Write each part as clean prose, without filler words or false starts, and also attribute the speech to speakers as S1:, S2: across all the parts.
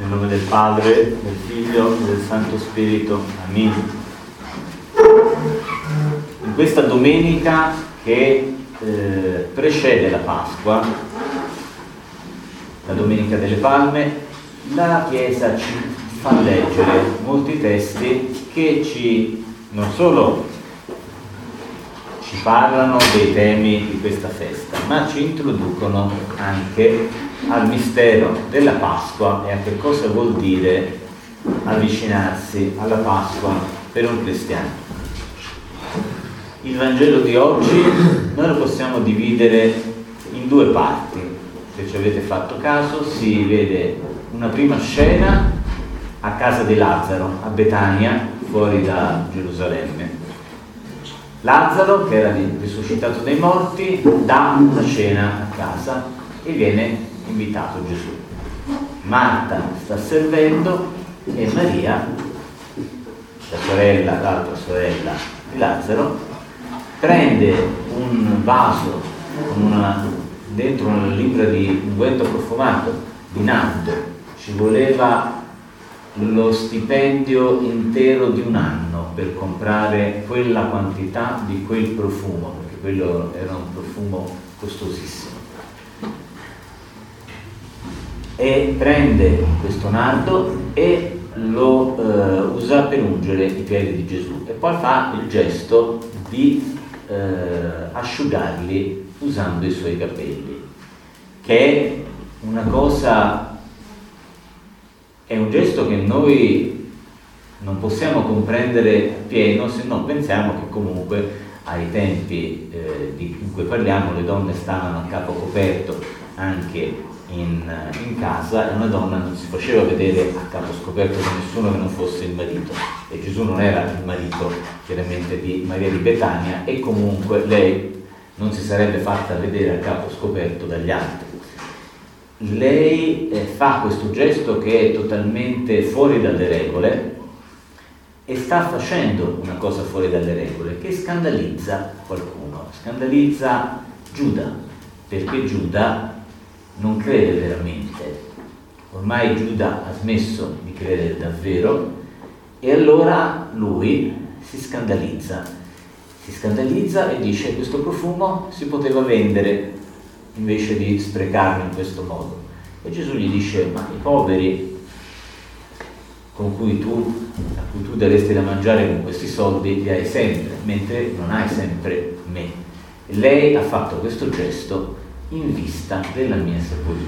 S1: Nel nome del Padre, del Figlio e del Santo Spirito. Amen. In questa domenica che precede la Pasqua, la Domenica delle Palme, la Chiesa ci fa leggere molti testi che non solo ci parlano dei temi di questa festa, ma ci introducono anche al mistero della Pasqua e a che cosa vuol dire avvicinarsi alla Pasqua per un cristiano. Il Vangelo di oggi noi lo possiamo dividere in due parti. Se ci avete fatto caso, si vede una prima scena a casa di Lazzaro, a Betania, fuori da Gerusalemme. Lazzaro, che era risuscitato dai morti, dà una cena a casa e viene invitato Gesù. Marta sta servendo e Maria, l'altra sorella di Lazzaro, prende un vaso con dentro una libbra di unguento profumato di nardo. Ci voleva lo stipendio intero di un anno per comprare quella quantità di quel profumo, perché quello era un profumo costosissimo. E prende questo nardo e lo usa per ungere i piedi di Gesù e poi fa il gesto di asciugarli usando i suoi capelli, che è una cosa, è un gesto che noi non possiamo comprendere appieno se non pensiamo che comunque ai tempi in cui parliamo le donne stavano a capo coperto anche in casa, e una donna non si faceva vedere a capo scoperto da nessuno che non fosse il marito, e Gesù non era il marito chiaramente di Maria di Betania, e comunque lei non si sarebbe fatta vedere a capo scoperto dagli altri. Lei fa questo gesto che è totalmente fuori dalle regole e sta facendo una cosa fuori dalle regole che scandalizza qualcuno, scandalizza Giuda, perché Giuda non crede veramente. Ormai Giuda ha smesso di credere davvero e allora lui si scandalizza e dice: questo profumo si poteva vendere invece di sprecarlo in questo modo. E Gesù gli dice: ma i poveri a cui tu daresti da mangiare con questi soldi li hai sempre, mentre non hai sempre me. E lei ha fatto questo gesto in vista della mia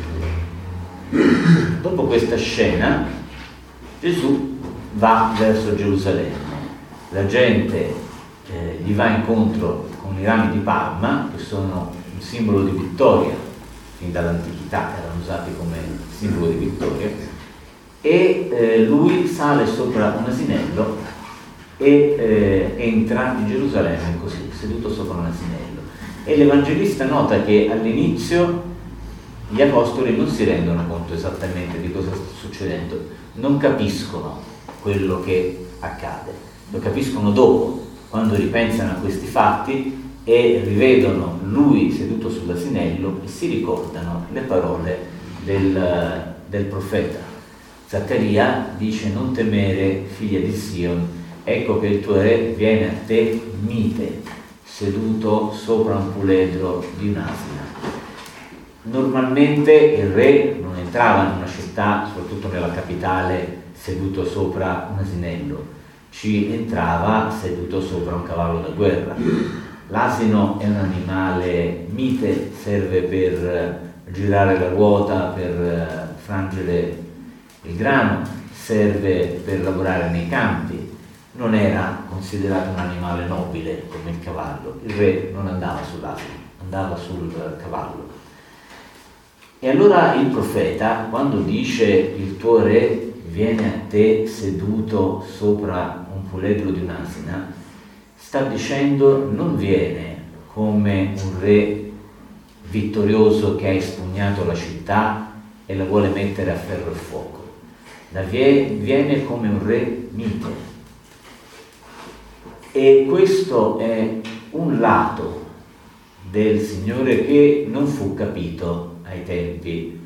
S1: sepoltura. Dopo questa scena Gesù va verso Gerusalemme. La gente gli va incontro con i rami di palma, che sono un simbolo di vittoria, fin dall'antichità erano usati come simbolo di vittoria, e lui sale sopra un asinello e entra in Gerusalemme così, seduto sopra un asinello. E l'Evangelista nota che all'inizio gli apostoli non si rendono conto esattamente di cosa sta succedendo, non capiscono quello che accade, lo capiscono dopo, quando ripensano a questi fatti e rivedono lui seduto sull'asinello e si ricordano le parole del profeta. Zaccaria dice: non temere, figlia di Sion, ecco che il tuo re viene a te mite, seduto sopra un puledro di un'asina. Normalmente il re non entrava in una città, soprattutto nella capitale, seduto sopra un asinello, ci entrava seduto sopra un cavallo da guerra. L'asino è un animale mite, serve per girare la ruota, per frangere il grano, serve per lavorare nei campi. Non era considerato un animale nobile come il cavallo. Il re non andava sull'asino, andava sul cavallo. E allora il profeta, quando dice il tuo re viene a te seduto sopra un puledro di un'asina, sta dicendo non viene come un re vittorioso che ha espugnato la città e la vuole mettere a ferro e fuoco, viene come un re mite. E questo è un lato del Signore che non fu capito ai tempi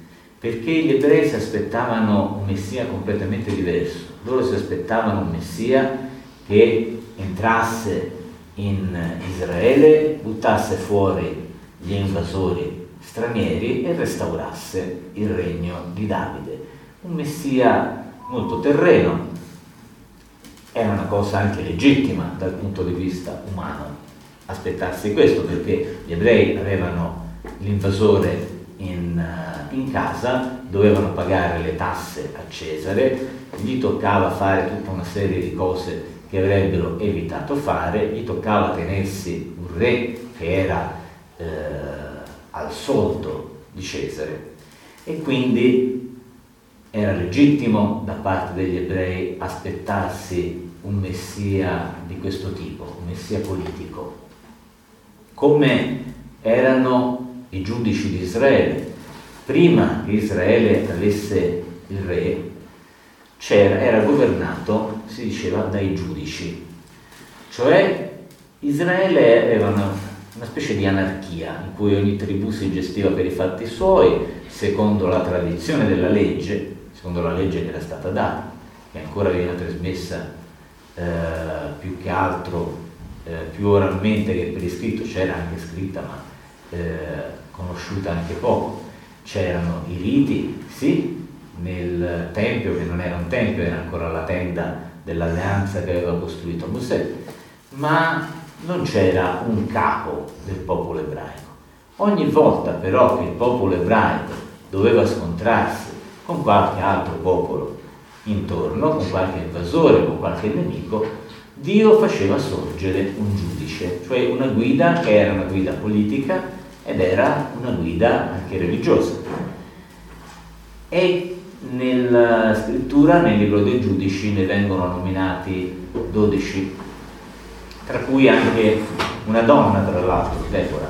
S1: perché gli ebrei si aspettavano un Messia completamente diverso. Loro si aspettavano un Messia che entrasse in Israele, buttasse fuori gli invasori stranieri e restaurasse il regno di Davide. Un Messia molto terreno. Era una cosa anche legittima dal punto di vista umano aspettarsi questo, perché gli ebrei avevano l'invasore in casa, dovevano pagare le tasse a Cesare, gli toccava fare tutta una serie di cose che avrebbero evitato fare, gli toccava tenersi un re che era al soldo di Cesare, e quindi era legittimo da parte degli ebrei aspettarsi un Messia di questo tipo, un Messia politico, come erano i giudici di Israele. Prima che Israele avesse il re, era governato, si diceva, dai giudici. Cioè Israele aveva una specie di anarchia in cui ogni tribù si gestiva per i fatti suoi, secondo la tradizione della legge, secondo la legge che era stata data, che ancora viene trasmessa più che altro, più oralmente che per iscritto. C'era anche scritta, ma conosciuta anche poco. C'erano i riti, sì, nel tempio, che non era un tempio, era ancora la tenda dell'alleanza che aveva costruito Mosè, ma non c'era un capo del popolo ebraico. Ogni volta però che il popolo ebraico doveva scontrarsi con qualche altro popolo intorno, con qualche invasore, con qualche nemico, Dio faceva sorgere un giudice, cioè una guida che era una guida politica ed era una guida anche religiosa. E nella scrittura, nel libro dei giudici, ne vengono nominati 12, tra cui anche una donna, tra l'altro, Deborah.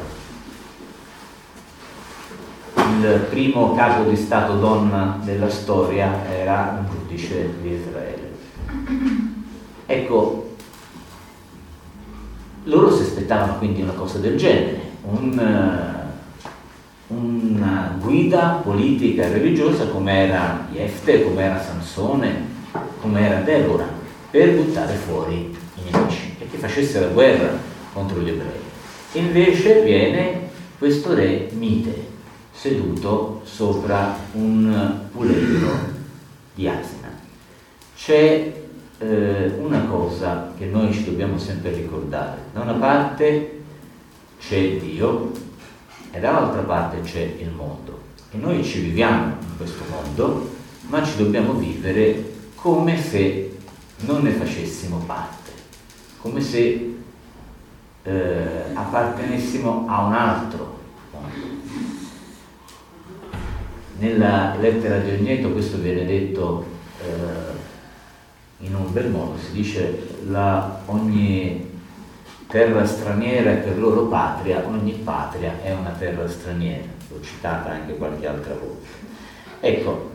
S1: Il primo capo di stato donna della storia era un giudice di Israele. Ecco, loro si aspettavano quindi una cosa del genere, una guida politica e religiosa come era Jefte, come era Sansone, come era Deborah, per buttare fuori i nemici e che facesse la guerra contro gli ebrei. Invece viene questo re mite, seduto sopra un puledro di asina. C'è una cosa che noi ci dobbiamo sempre ricordare: da una parte c'è Dio e dall'altra parte c'è il mondo, e noi ci viviamo in questo mondo, ma ci dobbiamo vivere come se non ne facessimo parte, come se appartenessimo a un altro mondo. Nella lettera di Ogneto questo viene detto in un bel modo, si dice: ogni terra straniera è per loro patria, ogni patria è una terra straniera. L'ho citata anche qualche altra volta. Ecco,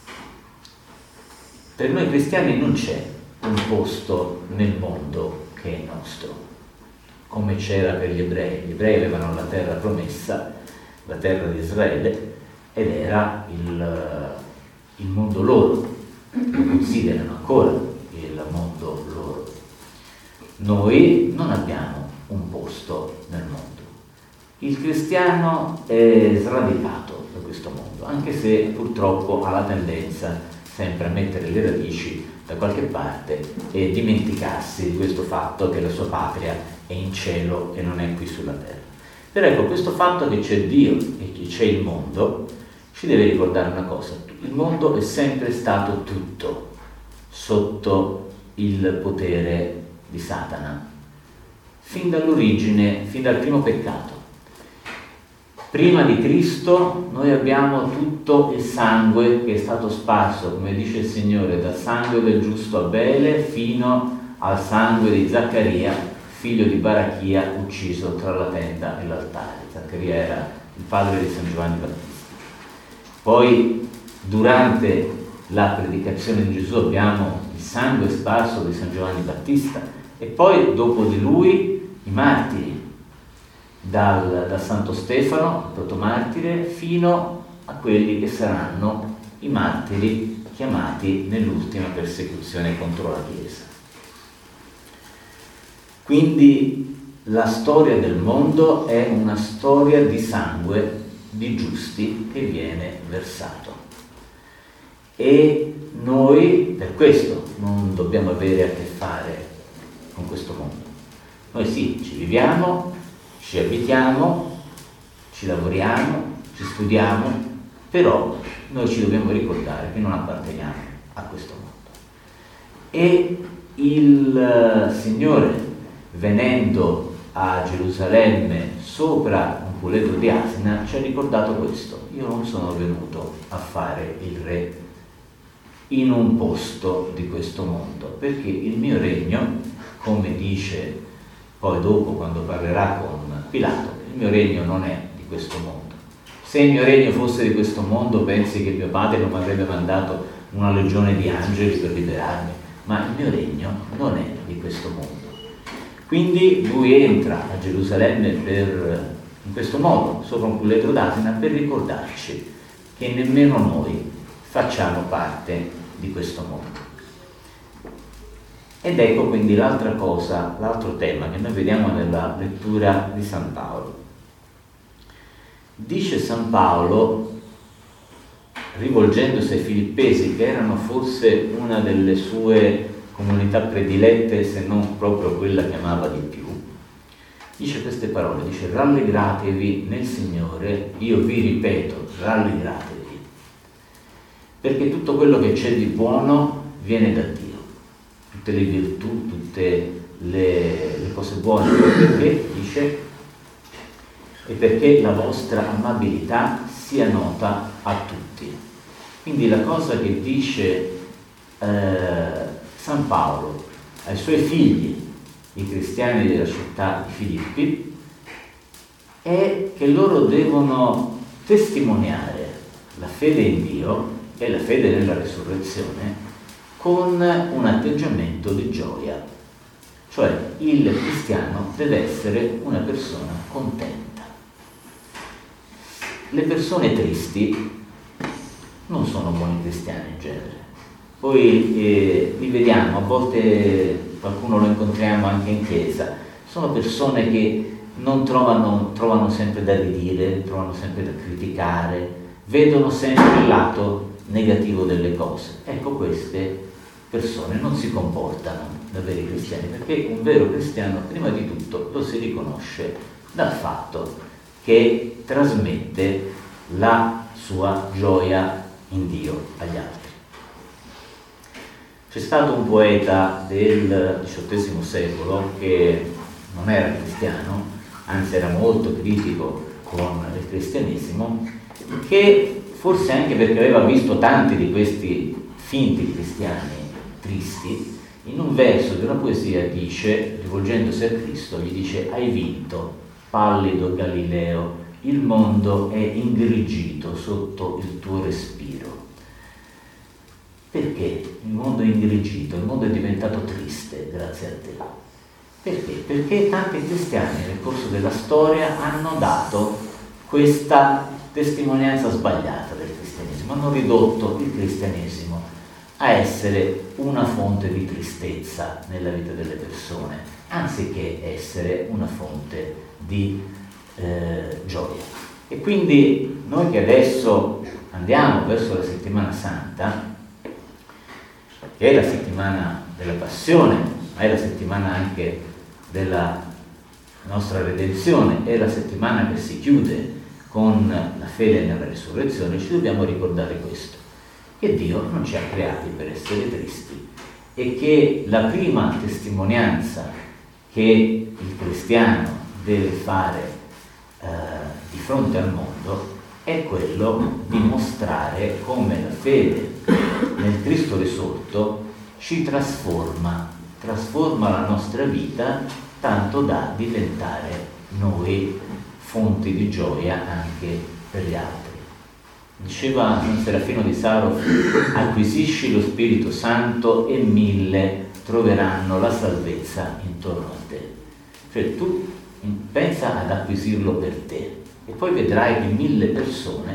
S1: per noi cristiani non c'è un posto nel mondo che è nostro, come c'era per gli ebrei. Gli ebrei avevano la terra promessa, la terra di Israele, ed era il mondo loro, lo considerano ancora il mondo loro. Noi non abbiamo un posto nel mondo. Il cristiano è sradicato da questo mondo, anche se purtroppo ha la tendenza sempre a mettere le radici da qualche parte e dimenticarsi di questo fatto che la sua patria è in cielo e non è qui sulla terra. Però ecco, questo fatto che c'è Dio e che c'è il mondo ci deve ricordare una cosa: il mondo è sempre stato tutto sotto il potere di Satana, fin dall'origine, fin dal primo peccato. Prima di Cristo noi abbiamo tutto il sangue che è stato sparso, come dice il Signore, dal sangue del giusto Abele fino al sangue di Zaccaria, figlio di Barachia, ucciso tra la tenda e l'altare. Zaccaria era il padre di San Giovanni Battista. Poi, durante la predicazione di Gesù, abbiamo il sangue sparso di San Giovanni Battista, e poi dopo di lui i martiri, da Santo Stefano, il protomartire, fino a quelli che saranno i martiri chiamati nell'ultima persecuzione contro la Chiesa. Quindi la storia del mondo è una storia di sangue di giusti che viene versato. E noi per questo non dobbiamo avere a che fare con questo mondo. Noi sì, ci viviamo, ci abitiamo, ci lavoriamo, ci studiamo, però noi ci dobbiamo ricordare che non apparteniamo a questo mondo. E il Signore, venendo a Gerusalemme sopra un puledro di asina, ci ha ricordato questo: io non sono venuto a fare il re in un posto di questo mondo, perché il mio regno, come dice poi dopo quando parlerà con Pilato, il mio regno non è di questo mondo. Se il mio regno fosse di questo mondo, pensi che mio padre non mi avrebbe mandato una legione di angeli per liberarmi, ma il mio regno non è di questo mondo. Quindi lui entra a Gerusalemme in questo modo, sopra un puledro d'asina, per ricordarci che nemmeno noi facciamo parte di questo mondo. Ed ecco quindi l'altra cosa, l'altro tema che noi vediamo nella lettura di San Paolo. Dice San Paolo, rivolgendosi ai Filippesi, che erano forse una delle sue comunità predilette, se non proprio quella che amava di più, dice queste parole, dice: rallegratevi nel Signore, io vi ripeto, rallegratevi, perché tutto quello che c'è di buono viene da Dio, tutte le virtù, tutte le cose buone, perché dice, e perché la vostra amabilità sia nota a tutti. Quindi la cosa che dice San Paolo ai suoi figli, i cristiani della città di Filippi, è che loro devono testimoniare la fede in Dio e la fede nella risurrezione con un atteggiamento di gioia. Cioè il cristiano deve essere una persona contenta. Le persone tristi non sono buoni cristiani in genere. Poi li vediamo, a volte qualcuno lo incontriamo anche in chiesa, sono persone che non trovano sempre da ridire, trovano sempre da criticare, vedono sempre il lato negativo delle cose. Ecco, queste persone non si comportano da veri cristiani, perché un vero cristiano prima di tutto lo si riconosce dal fatto che trasmette la sua gioia in Dio agli altri. C'è stato un poeta del XVIII secolo che non era cristiano, anzi era molto critico con il cristianesimo, che forse anche perché aveva visto tanti di questi finti cristiani tristi, in un verso di una poesia dice, rivolgendosi a Cristo, gli dice: hai vinto, pallido Galileo, il mondo è ingrigito sotto il tuo respiro. Perché il mondo è ingrigito, il mondo è diventato triste grazie a te? Perché? Perché tanti cristiani nel corso della storia hanno dato questa testimonianza sbagliata del cristianesimo, hanno ridotto il cristianesimo a essere una fonte di tristezza nella vita delle persone, anziché essere una fonte di gioia. E quindi noi che adesso andiamo verso la settimana santa, che è la settimana della passione, ma è la settimana anche della nostra redenzione, è la settimana che si chiude con la fede nella risurrezione, ci dobbiamo ricordare questo, che Dio non ci ha creati per essere tristi e che la prima testimonianza che il cristiano deve fare di fronte al mondo è quello di mostrare come la fede nel Cristo risorto ci trasforma la nostra vita tanto da diventare noi fonti di gioia anche per gli altri. Diceva San Serafino di Sarov: acquisisci lo Spirito Santo e 1000 troveranno la salvezza intorno a te. Cioè tu pensa ad acquisirlo per te e poi vedrai che 1000 persone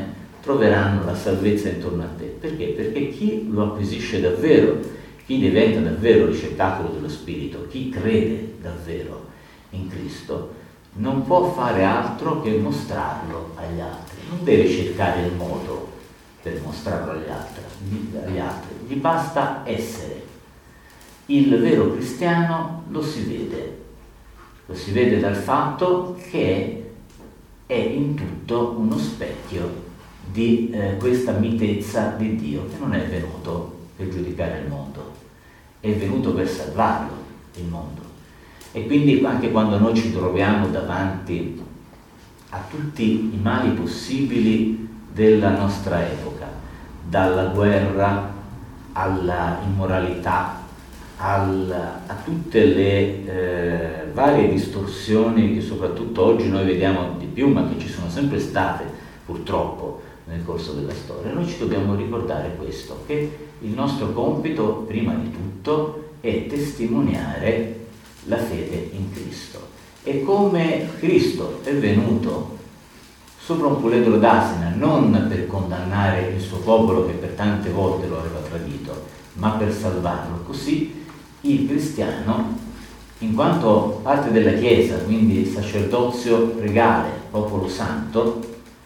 S1: troveranno la salvezza intorno a te. Perché? Perché chi lo acquisisce davvero, chi diventa davvero ricettacolo dello Spirito, chi crede davvero in Cristo, non può fare altro che mostrarlo agli altri, non deve cercare il modo per mostrarlo agli altri, gli basta essere. Il vero cristiano lo si vede dal fatto che è in tutto uno specchio di questa mitezza di Dio, che non è venuto per giudicare il mondo, è venuto per salvarlo, il mondo. E quindi anche quando noi ci troviamo davanti a tutti i mali possibili della nostra epoca, dalla guerra alla immoralità, a tutte le varie distorsioni che soprattutto oggi noi vediamo di più, ma che ci sono sempre state purtroppo nel corso della storia, noi ci dobbiamo ricordare questo, che il nostro compito prima di tutto è testimoniare la fede in Cristo. E come Cristo è venuto sopra un puledro d'asina non per condannare il suo popolo che per tante volte lo aveva tradito, ma per salvarlo, così il cristiano, in quanto parte della Chiesa, quindi sacerdozio regale, popolo santo,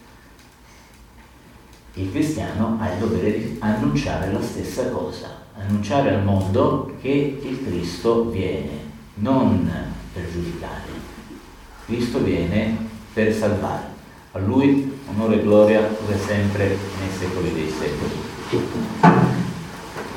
S1: il cristiano ha il dovere di annunciare la stessa cosa, annunciare al mondo che il Cristo viene non per giudicare, Cristo viene per salvare. A Lui onore e gloria ora e sempre nei secoli dei secoli.